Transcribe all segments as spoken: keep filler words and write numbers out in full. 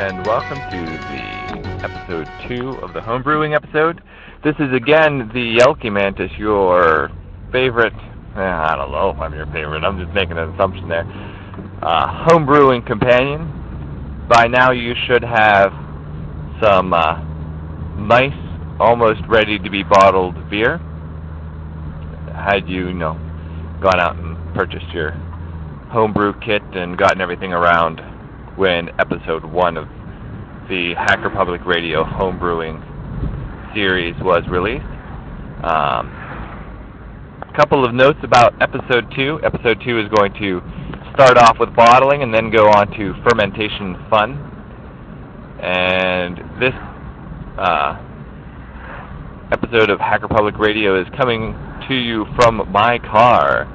and welcome to the episode two of the homebrewing episode. This is again the Yelky Mantis, your favorite, eh, I don't know if I'm your favorite, I'm just making an assumption there, uh, homebrewing companion. By now you should have some uh, nice, almost ready to be bottled beer, had you, you know, gone out and purchased your homebrew kit and gotten everything around when episode one of the Hacker Public Radio homebrewing series was released. Um, a couple of notes about episode two. Episode two is going to start off with bottling and then go on to fermentation fun. And this uh, episode of Hacker Public Radio is coming to you from my car.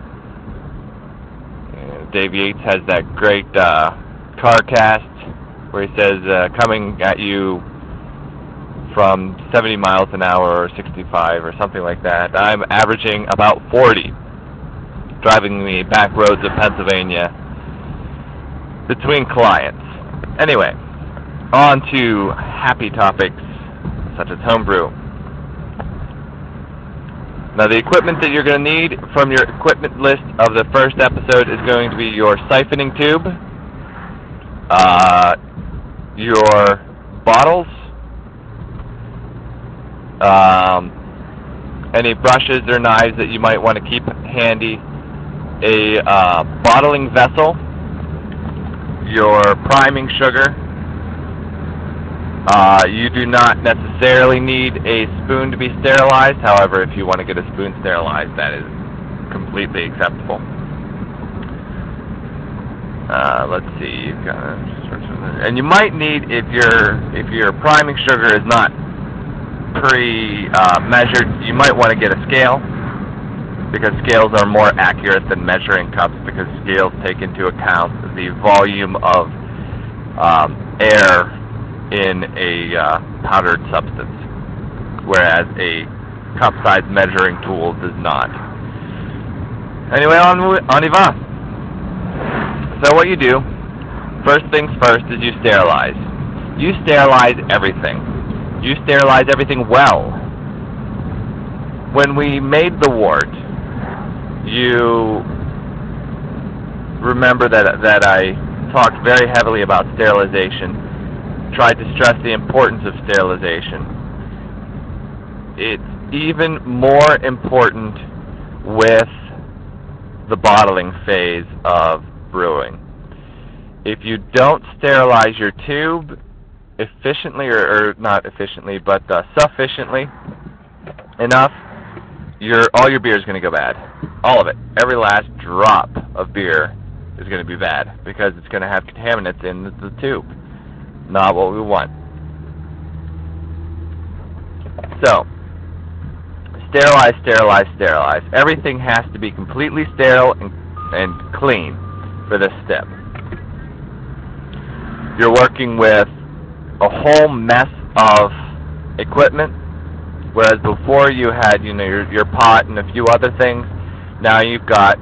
Uh, Dave Yates has that great uh, car cast where he says uh, coming at you from seventy miles an hour or sixty-five or something like that. I'm averaging about forty driving the back roads of Pennsylvania between clients. Anyway, on to happy topics such as homebrew. Now, the equipment that you're going to need from your equipment list of the first episode is going to be your siphoning tube, uh, your bottles, um, any brushes or knives that you might want to keep handy, a uh, bottling vessel, your priming sugar. Uh, you do not necessarily need a spoon to be sterilized. However, if you want to get a spoon sterilized, that is completely acceptable. Uh, let's see, you've got, and you might need, if your if your priming sugar is not pre-measured, uh, you might want to get a scale, because scales are more accurate than measuring cups, because scales take into account the volume of um, air in a uh, powdered substance, whereas a cup-sized measuring tool does not. Anyway, on, on y va. So what you do, first things first, is you sterilize. You sterilize everything. You sterilize everything well. When we made the wort, you remember that that I talked very heavily about sterilization, tried to stress the importance of sterilization. It's even more important with the bottling phase of brewing. If you don't sterilize your tube efficiently, or, or not efficiently, but uh, sufficiently enough, your all your beer is going to go bad. All of it. Every last drop of beer is going to be bad, because it's going to have contaminants in the, the tube. Not what we want. So, sterilize, sterilize, sterilize. Everything has to be completely sterile and, and clean for this step. You're working with a whole mess of equipment, whereas before you had, you know, your, your pot and a few other things. Now you've got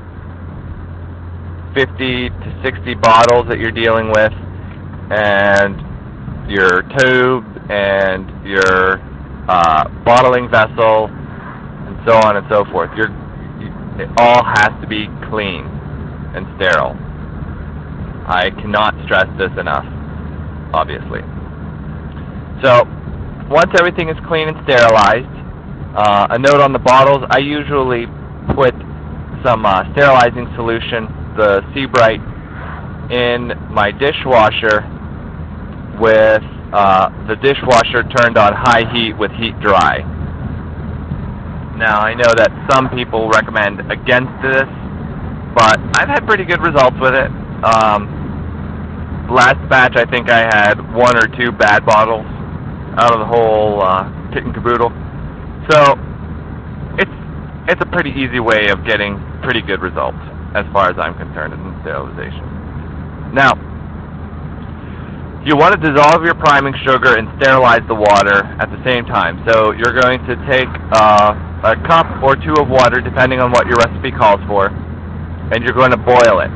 fifty to sixty bottles that you're dealing with, and your tube and your uh, bottling vessel, and so on and so forth. You're, it all has to be clean and sterile. I cannot stress this enough, obviously. So, once everything is clean and sterilized, uh, a note on the bottles, I usually put some uh, sterilizing solution, the Seabright, in my dishwasher with uh, the dishwasher turned on high heat with heat dry. Now, I know that some people recommend against this, but I've had pretty good results with it. Um, last batch, I think I had one or two bad bottles out of the whole uh, kit and caboodle. So, it's it's a pretty easy way of getting pretty good results, as far as I'm concerned, in sterilization. Now, you want to dissolve your priming sugar and sterilize the water at the same time. So you're going to take uh, a cup or two of water, depending on what your recipe calls for, and you're going to boil it.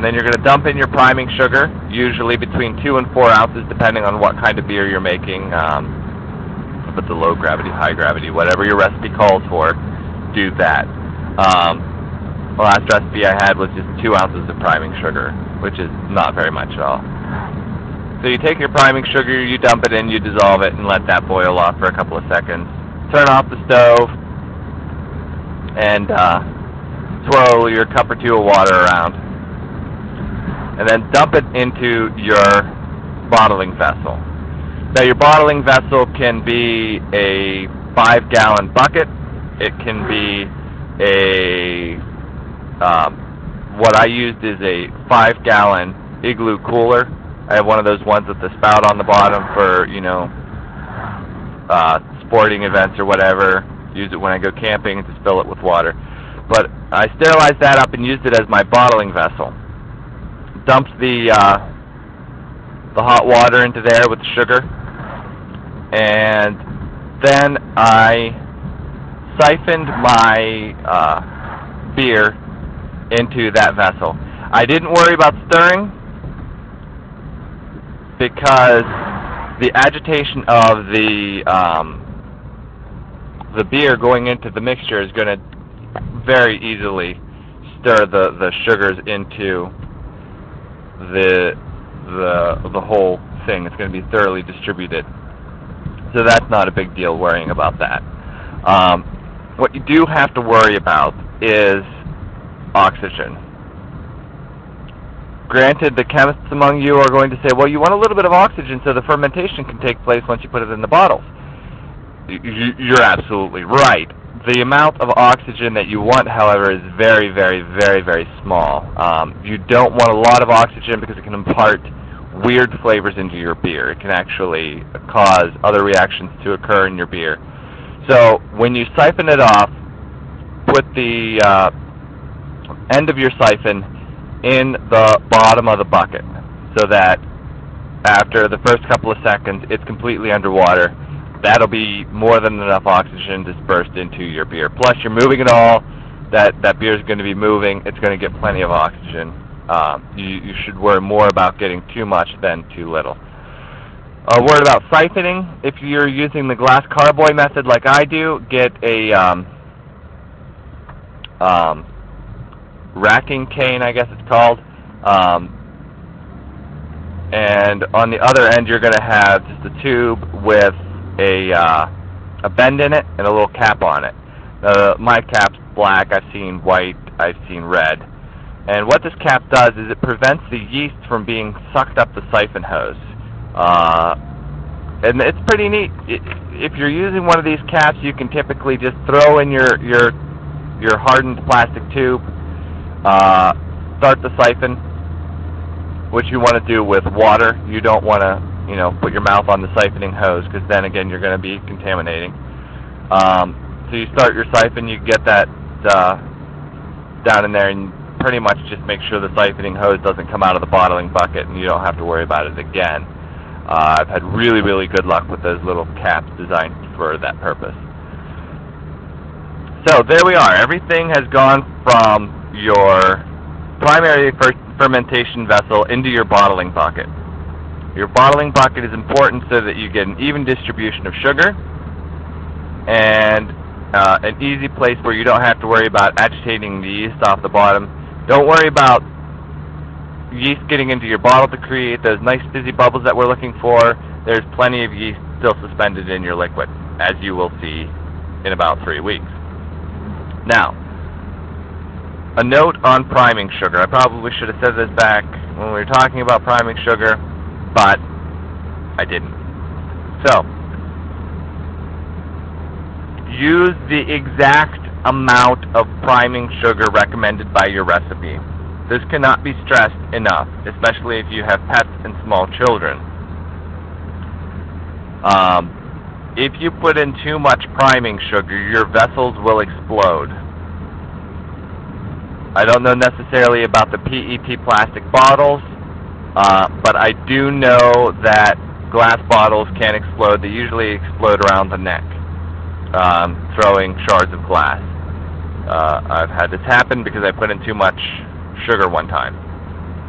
And then you're going to dump in your priming sugar, usually between two and four ounces, depending on what kind of beer you're making. Um, if it's a low gravity, high gravity, whatever your recipe calls for, do that. Um, the last recipe I had was just two ounces of priming sugar, which is not very much at all. So you take your priming sugar, you dump it in, you dissolve it, and let that boil off for a couple of seconds. Turn off the stove, and uh, swirl your cup or two of water around. And then dump it into your bottling vessel. Now your bottling vessel can be a five gallon bucket. It can be a, um, what I used is a five gallon igloo cooler. I have one of those ones with the spout on the bottom for, you know, uh, sporting events or whatever. Use it when I go camping and just fill it with water. But I sterilized that up and used it as my bottling vessel. Dumped the uh, the hot water into there with the sugar, and then I siphoned my uh, beer into that vessel. I didn't worry about stirring because the agitation of the um, the beer going into the mixture is going to very easily stir the, the sugars into the the the whole thing. It's going to be thoroughly distributed, so that's not a big deal worrying about that. Um, what you do have to worry about is oxygen. Granted, the chemists among you are going to say, well, you want a little bit of oxygen so the fermentation can take place once you put it in the bottles. You're absolutely right. The amount of oxygen that you want, however, is very, very, very, very small. Um, you don't want a lot of oxygen because it can impart weird flavors into your beer. It can actually cause other reactions to occur in your beer. So when you siphon it off, put the uh, end of your siphon in the bottom of the bucket so that after the first couple of seconds it's completely underwater. That'll be more than enough oxygen dispersed into your beer. Plus, you're moving it all. That that beer is going to be moving. It's going to get plenty of oxygen. Um, you, you should worry more about getting too much than too little. A word about siphoning. If you're using the glass carboy method like I do, get a um, um, racking cane, I guess it's called. Um, and on the other end, you're going to have just a tube with a uh, a bend in it and a little cap on it. Uh, my cap's black. I've seen white. I've seen red. And what this cap does is it prevents the yeast from being sucked up the siphon hose. Uh, and it's pretty neat. If you're using one of these caps, you can typically just throw in your your your hardened plastic tube, uh, start the siphon, which you want to do with water. You don't want to, you know, put your mouth on the siphoning hose because then again you're going to be contaminating. Um, so you start your siphon, you get that uh, down in there, and pretty much just make sure the siphoning hose doesn't come out of the bottling bucket, and you don't have to worry about it again. Uh, I've had really, really good luck with those little caps designed for that purpose. So there we are. Everything has gone from your primary fer fermentation vessel into your bottling bucket. Your bottling bucket is important so that you get an even distribution of sugar and uh, an easy place where you don't have to worry about agitating the yeast off the bottom. Don't worry about yeast getting into your bottle to create those nice fizzy bubbles that we're looking for. There's plenty of yeast still suspended in your liquid, as you will see in about three weeks. Now, a note on priming sugar. I probably should have said this back when we were talking about priming sugar, but I didn't. So, use the exact amount of priming sugar recommended by your recipe. This cannot be stressed enough, especially if you have pets and small children. Um, if you put in too much priming sugar, your vessels will explode. I don't know necessarily about the P E T plastic bottles, uh, but I do know that glass bottles can explode. They usually explode around the neck, um, throwing shards of glass. Uh, I've had this happen because I put in too much sugar one time.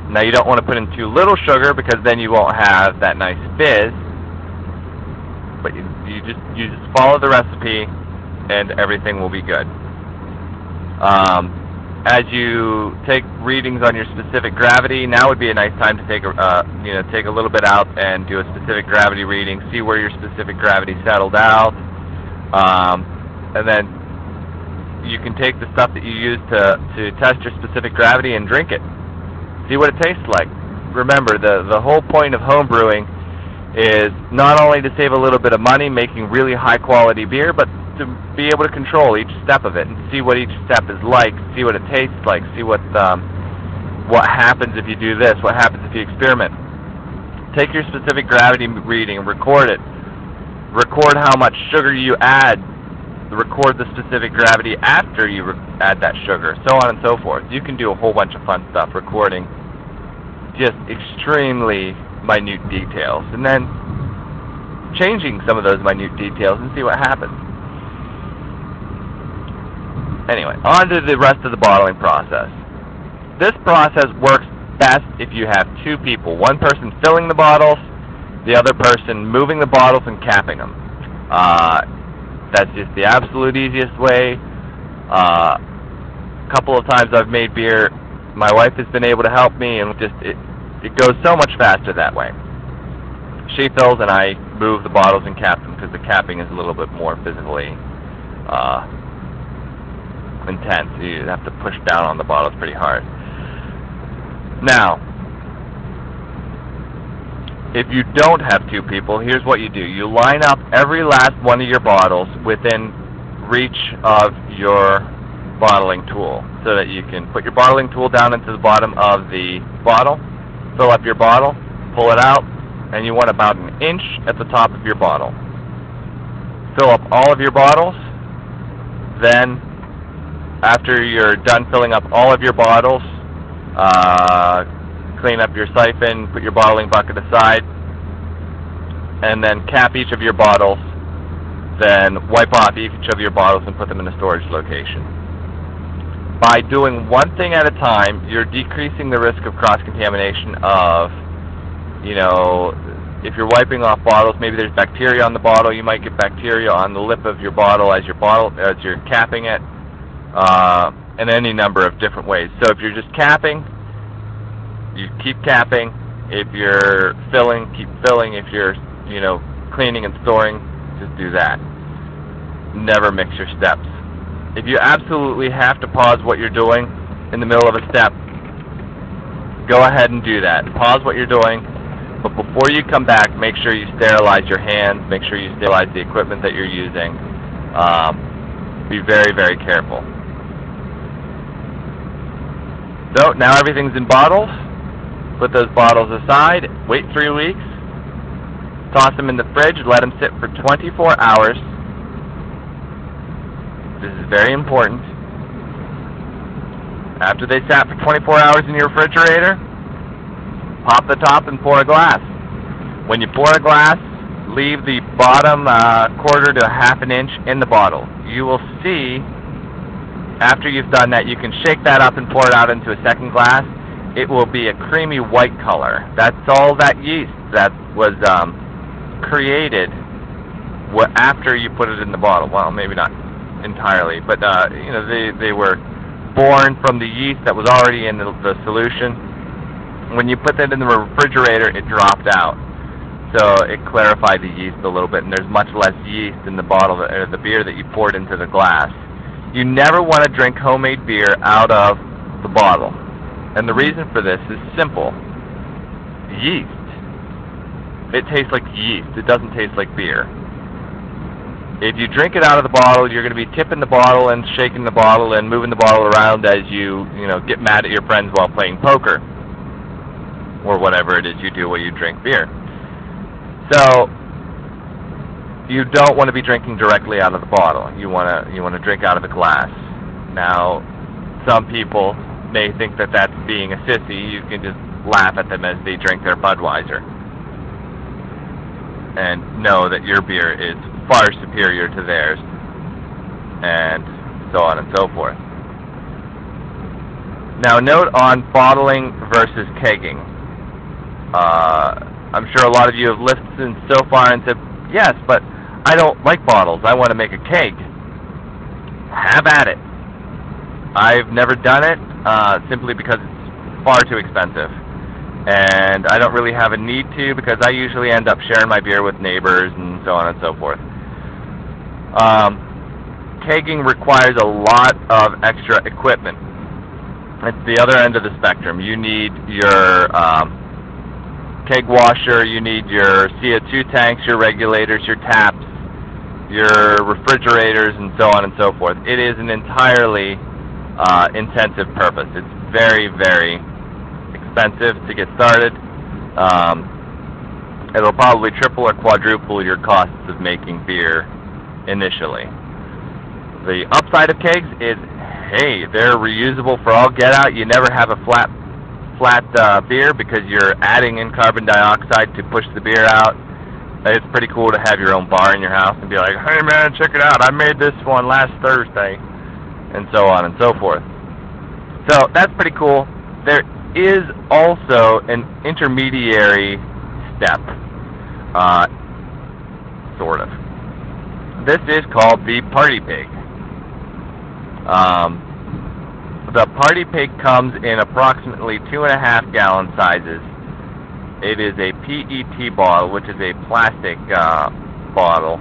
Now you don't want to put in too little sugar because then you won't have that nice fizz. But you, you just you just follow the recipe, and everything will be good. Um, as you take readings on your specific gravity, now would be a nice time to take a uh, you know take a little bit out and do a specific gravity reading. See where your specific gravity settled out, um, and then you can take the stuff that you use to to test your specific gravity and drink it. See what it tastes like. Remember, the the whole point of home brewing is not only to save a little bit of money making really high quality beer, but to be able to control each step of it and see what each step is like, see what it tastes like, see what um, what happens if you do this, what happens if you experiment. Take your specific gravity reading, record it, record how much sugar you add, record the specific gravity after you add that sugar, so on and so forth. You can do a whole bunch of fun stuff recording just extremely minute details, and then changing some of those minute details and see what happens. Anyway, on to the rest of the bottling process. This process works best if you have two people. One person filling the bottles, the other person moving the bottles and capping them. Uh, that's just the absolute easiest way. Uh, a couple of times I've made beer, my wife has been able to help me, and just it, it goes so much faster that way. She fills and I move the bottles and cap them because the capping is a little bit more physically uh, intense. You have to push down on the bottles pretty hard. Now, if you don't have two people, here's what you do. You line up every last one of your bottles within reach of your bottling tool so that you can put your bottling tool down into the bottom of the bottle, fill up your bottle, pull it out, and you want about an inch at the top of your bottle. Fill up all of your bottles. Then, after you're done filling up all of your bottles, uh, clean up your siphon, put your bottling bucket aside, and then cap each of your bottles. Then wipe off each of your bottles and put them in a storage location. By doing one thing at a time, you're decreasing the risk of cross-contamination of, you know, if you're wiping off bottles, maybe there's bacteria on the bottle, you might get bacteria on the lip of your bottle as your bottle as you're capping it, uh, in any number of different ways. So if you're just capping, you keep capping. If you're filling, keep filling. If you're, you know, cleaning and storing, just do that. Never mix your steps. If you absolutely have to pause what you're doing in the middle of a step, go ahead and do that. Pause what you're doing, but before you come back, make sure you sterilize your hands, make sure you sterilize the equipment that you're using. Um, be very, very careful. So now everything's in bottles. Put those bottles aside, wait three weeks, toss them in the fridge, let them sit for twenty-four hours. This is very important. After they sat for twenty-four hours in your refrigerator, pop the top and pour a glass. When you pour a glass, leave the bottom uh, quarter to a half an inch in the bottle. You will see, after you've done that, you can shake that up and pour it out into a second glass. It will be a creamy white color. That's all that yeast that was um, created after you put it in the bottle. Well, maybe not entirely, but uh, you know, they they were born from the yeast that was already in the, the solution. When you put that in the refrigerator, it dropped out, so it clarified the yeast a little bit, and there's much less yeast in the bottle or the beer that you poured into the glass. You never want to drink homemade beer out of the bottle, and the reason for this is simple. Yeast. It tastes like yeast. It doesn't taste like beer. If you drink it out of the bottle, you're going to be tipping the bottle and shaking the bottle and moving the bottle around as you, you know, get mad at your friends while playing poker, or whatever it is you do while you drink beer. So you don't want to be drinking directly out of the bottle. You want to you want to drink out of the glass. Now, some people may think that that's being a sissy. You can just laugh at them as they drink their Budweiser and know that your beer is far superior to theirs, and so on and so forth. Now, note on bottling versus kegging. Uh, I'm sure a lot of you have listened so far and said, yes, but I don't like bottles. I want to make a keg. Have at it. I've never done it uh, simply because it's far too expensive. And I don't really have a need to because I usually end up sharing my beer with neighbors and so on and so forth. Um, kegging requires a lot of extra equipment. It's the other end of the spectrum. You need your um, keg washer, you need your C O two tanks, your regulators, your taps, your refrigerators, and so on and so forth. It is an entirely uh, intensive purpose. It's very, very expensive to get started. Um, it'll probably triple or quadruple your costs of making beer initially. The upside of kegs is, hey, they're reusable for all get out. You never have a flat flat uh, beer because you're adding in carbon dioxide to push the beer out. It's pretty cool to have your own bar in your house and be like, hey man, check it out, I made this one last Thursday, and so on and so forth. So that's pretty cool. There is also an intermediary step, uh, sort of. This is called the Party Pig. Um, the Party Pig comes in approximately two and a half gallon sizes. It is a P E T bottle, which is a plastic uh, bottle,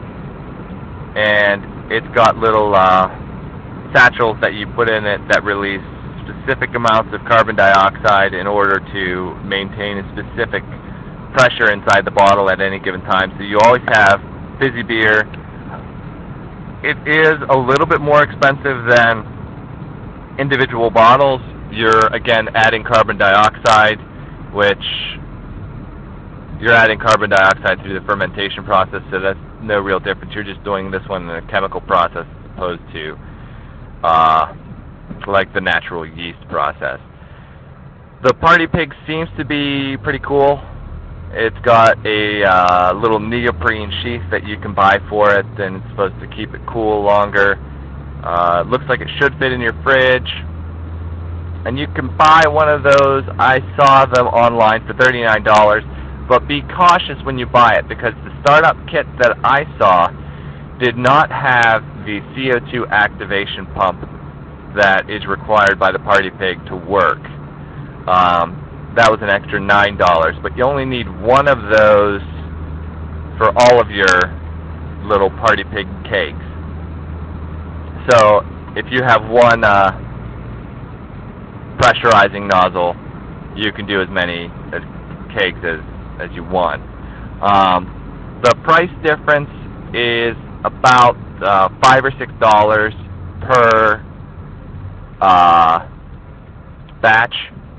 and it's got little uh, satchels that you put in it that release specific amounts of carbon dioxide in order to maintain a specific pressure inside the bottle at any given time. So you always have fizzy beer. It is a little bit more expensive than individual bottles. You're, again, adding carbon dioxide, which you're adding carbon dioxide through the fermentation process, so that's no real difference. You're just doing this one in a chemical process as opposed to uh, like the natural yeast process. The Party Pig seems to be pretty cool. It's got a uh, little neoprene sheath that you can buy for it, and it's supposed to keep it cool longer. Uh, it looks like it should fit in your fridge. And you can buy one of those. I saw them online for thirty-nine dollars, but be cautious when you buy it because the startup kit that I saw did not have the C O two activation pump that is required by the Party Pig to work. Um, that was an extra nine dollars, but you only need one of those for all of your little Party Pig kegs. So if you have one uh, pressurizing nozzle, you can do as many as kegs as, as you want. Um, the price difference is about uh, five or six dollars per uh, batch.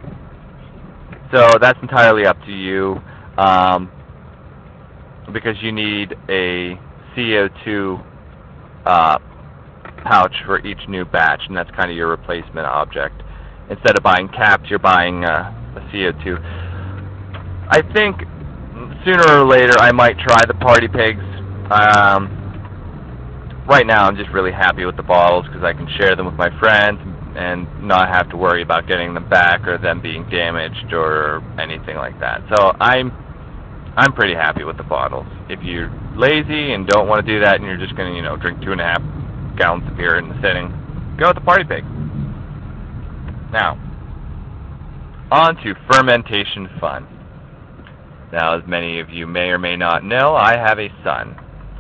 So that's entirely up to you, um, because you need a C O two uh, pouch for each new batch, and that's kind of your replacement object. Instead of buying caps, you're buying uh, a C O two. I think sooner or later I might try the Party Pigs. Um, right now I'm just really happy with the bottles because I can share them with my friends and not have to worry about getting them back or them being damaged or anything like that. So I'm I'm pretty happy with the bottles. If you're lazy and don't want to do that and you're just going to, you know, drink two and a half gallons of beer in the sitting, go with the Party Pig. Now, on to fermentation fun. Now, as many of you may or may not know, I have a son.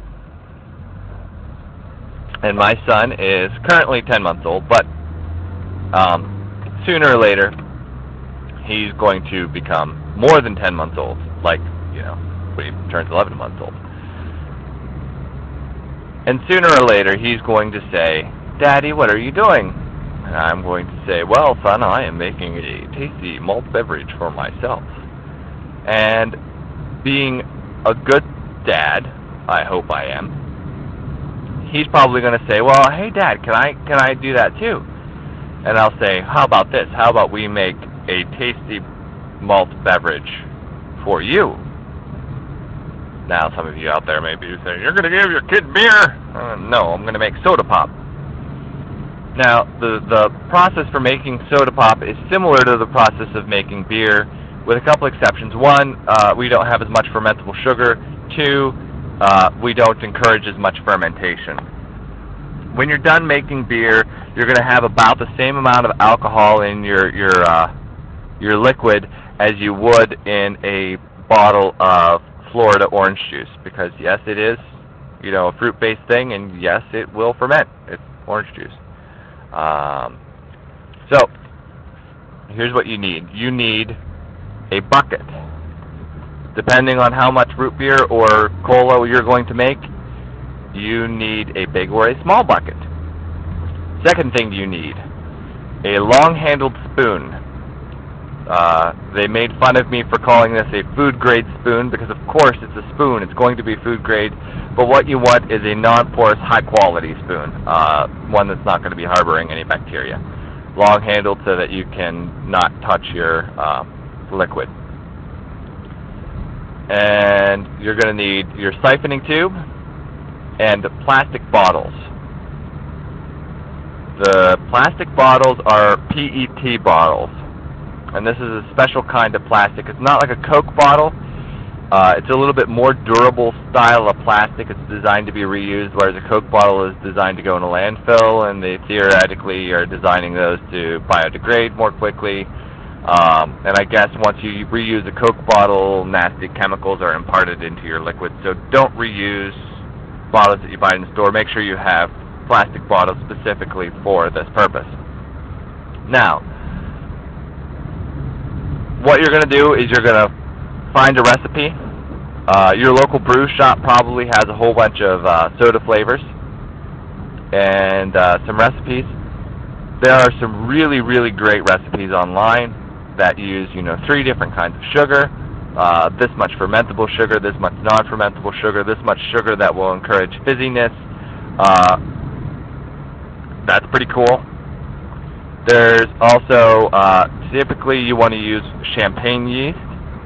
And my son is currently ten months old, but um, sooner or later, he's going to become more than ten months old, like, you know, when he turns eleven months old. And sooner or later, he's going to say, Daddy, what are you doing? And I'm going to say, well, son, I am making a tasty malt beverage for myself. And being a good dad, I hope I am, he's probably going to say, well, hey, Dad, can I can I do that too? And I'll say, how about this? How about we make a tasty malt beverage for you? Now, some of you out there may be saying, you're going to give your kid beer? Uh, no, I'm going to make soda pop. Now, the, the process for making soda pop is similar to the process of making beer, with a couple exceptions. One, uh, we don't have as much fermentable sugar. Two, uh, we don't encourage as much fermentation. When you're done making beer, you're going to have about the same amount of alcohol in your your uh, your liquid as you would in a bottle of Florida orange juice, because yes, it is, you know, a fruit-based thing, and yes, it will ferment. It's orange juice. Um, so, here's what you need. You need a bucket. Depending on how much root beer or cola you're going to make, you need a big or a small bucket. Second thing you need, a long-handled spoon. Uh, they made fun of me for calling this a food-grade spoon, because of course it's a spoon, it's going to be food-grade, but what you want is a non-porous, high-quality spoon, uh, one that's not going to be harboring any bacteria. Long-handled so that you can not touch your uh, liquid. And you're going to need your siphoning tube and plastic bottles. The plastic bottles are P E T bottles, and this is a special kind of plastic. It's not like a Coke bottle. Uh, it's a little bit more durable style of plastic. It's designed to be reused, whereas a Coke bottle is designed to go in a landfill, and they theoretically are designing those to biodegrade more quickly. Um, and I guess once you reuse a Coke bottle, nasty chemicals are imparted into your liquid. So don't reuse bottles that you buy in the store. Make sure you have plastic bottles specifically for this purpose. Now, what you're going to do is you're going to find a recipe. Uh, your local brew shop probably has a whole bunch of uh, soda flavors and uh, some recipes. There are some really, really great recipes online that use, you know, three different kinds of sugar, uh, this much fermentable sugar, this much non-fermentable sugar, this much sugar that will encourage fizziness. Uh, that's pretty cool. There's also, uh, typically you want to use champagne yeast.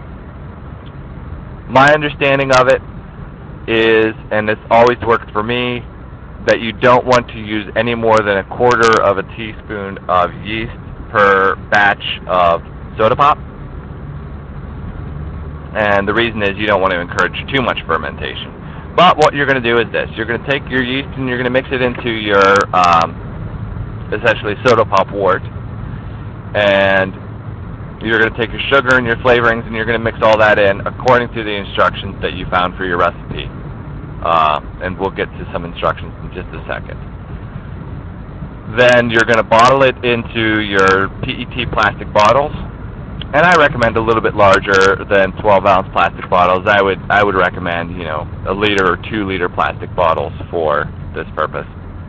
My understanding of it is, and this always worked for me, that you don't want to use any more than a quarter of a teaspoon of yeast per batch of soda pop. And the reason is you don't want to encourage too much fermentation. But what you're going to do is this. You're going to take your yeast and you're going to mix it into your, um, essentially, soda pop wort. And you're going to take your sugar and your flavorings and you're going to mix all that in according to the instructions that you found for your recipe. Uh, and we'll get to some instructions in just a second. Then you're going to bottle it into your P E T plastic bottles. And I recommend a little bit larger than twelve ounce plastic bottles. I would I would recommend, you know, a liter or two liter plastic bottles for this purpose.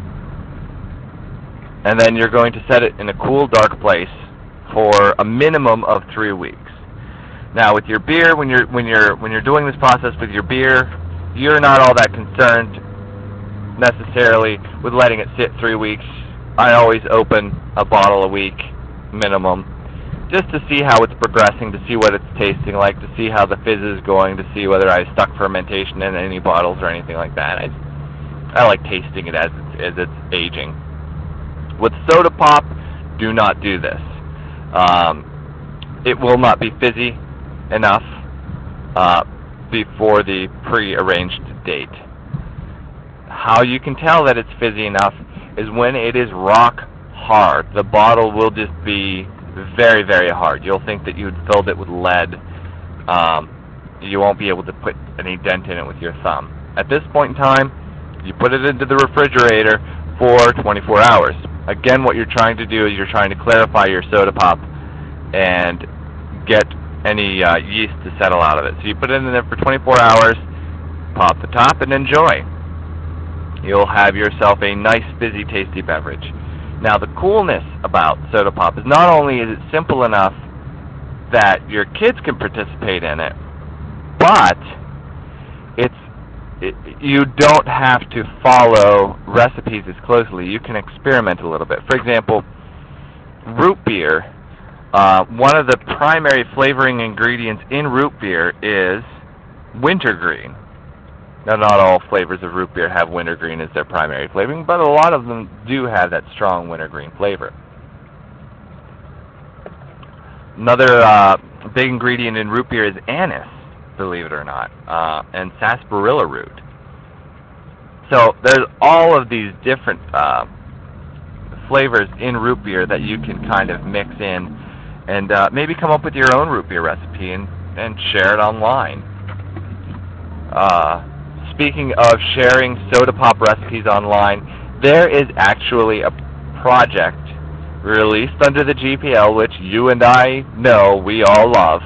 And then you're going to set it in a cool, dark place for a minimum of three weeks. Now, with your beer, when you're when you're when you're doing this process with your beer, you're not all that concerned necessarily with letting it sit three weeks. I always open a bottle a week minimum, just to see how it's progressing, to see what it's tasting like, to see how the fizz is going, to see whether I stuck fermentation in any bottles or anything like that. I, I like tasting it as it's, as it's aging. With soda pop, do not do this. Um, it will not be fizzy enough uh, before the pre-arranged date. How you can tell that it's fizzy enough is when it is rock hard. The bottle will just be very, very hard. You'll think that you'd filled it with lead. Um, you won't be able to put any dent in it with your thumb. At this point in time, you put it into the refrigerator for twenty-four hours. Again, what you're trying to do is you're trying to clarify your soda pop and get any uh, yeast to settle out of it. So you put it in there for twenty-four hours, pop the top, and enjoy. You'll have yourself a nice, fizzy, tasty beverage. Now, the coolness about soda pop is not only is it simple enough that your kids can participate in it, but it's it, you don't have to follow recipes as closely. You can experiment a little bit. For example, root beer, uh, one of the primary flavoring ingredients in root beer is wintergreen. Now, not all flavors of root beer have wintergreen as their primary flavoring, but a lot of them do have that strong wintergreen flavor. Another uh, big ingredient in root beer is anise, believe it or not, uh, and sarsaparilla root. So there's all of these different uh, flavors in root beer that you can kind of mix in and uh, maybe come up with your own root beer recipe and, and share it online. Uh, speaking of sharing soda pop recipes online, there is actually a project released under the G P L, which you and I know we all love,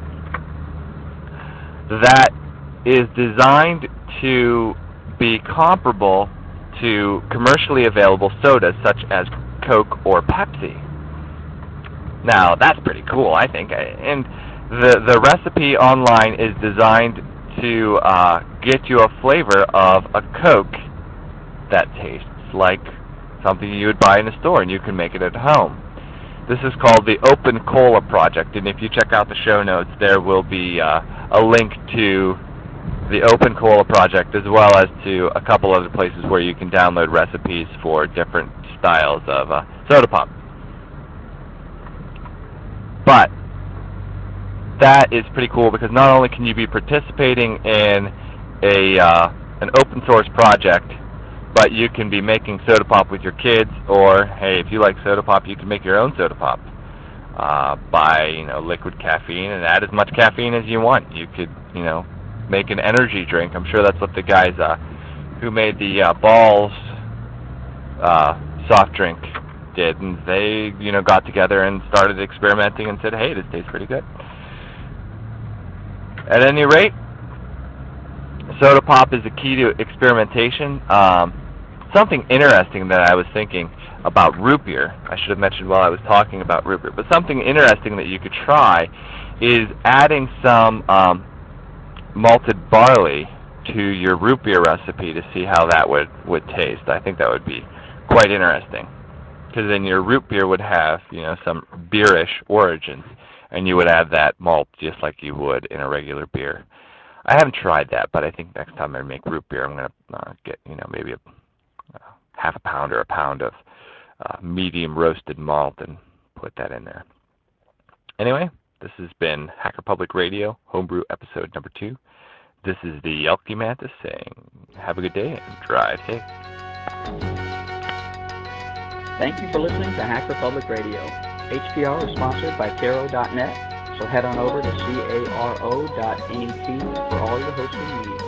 that is designed to be comparable to commercially available sodas such as Coke or Pepsi. Now, that's pretty cool, I think. And the, the recipe online is designed to uh, get you a flavor of a Coke that tastes like something you would buy in a store, and you can make it at home. This is called the Open Cola Project, and if you check out the show notes, there will be uh, a link to the Open Cola Project as well as to a couple other places where you can download recipes for different styles of uh, soda pop. But that is pretty cool because not only can you be participating in a uh, an open source project, but you can be making soda pop with your kids, or hey, if you like soda pop, you can make your own soda pop. Uh, buy you know liquid caffeine and add as much caffeine as you want. You could you know make an energy drink. I'm sure that's what the guys uh, who made the uh, Balls uh, soft drink did, and they you know got together and started experimenting and said, hey, this tastes pretty good. At any rate, soda pop is the key to experimentation. Um, something interesting that I was thinking about root beer, I should have mentioned while I was talking about root beer, but something interesting that you could try is adding some um, malted barley to your root beer recipe to see how that would, would taste. I think that would be quite interesting, because then your root beer would have you know some beerish origins, and you would add that malt just like you would in a regular beer. I haven't tried that, but I think next time I make root beer, I'm going to uh, get you know maybe a uh, half a pound or a pound of uh, medium roasted malt and put that in there. Anyway, this has been Hacker Public Radio, Homebrew episode number two. This is the Elky Mantis saying, have a good day and drive safe. Thank you for listening to Hacker Public Radio. H P R is sponsored by Caro dot net, so head on over to caro dot net for all your hosting needs.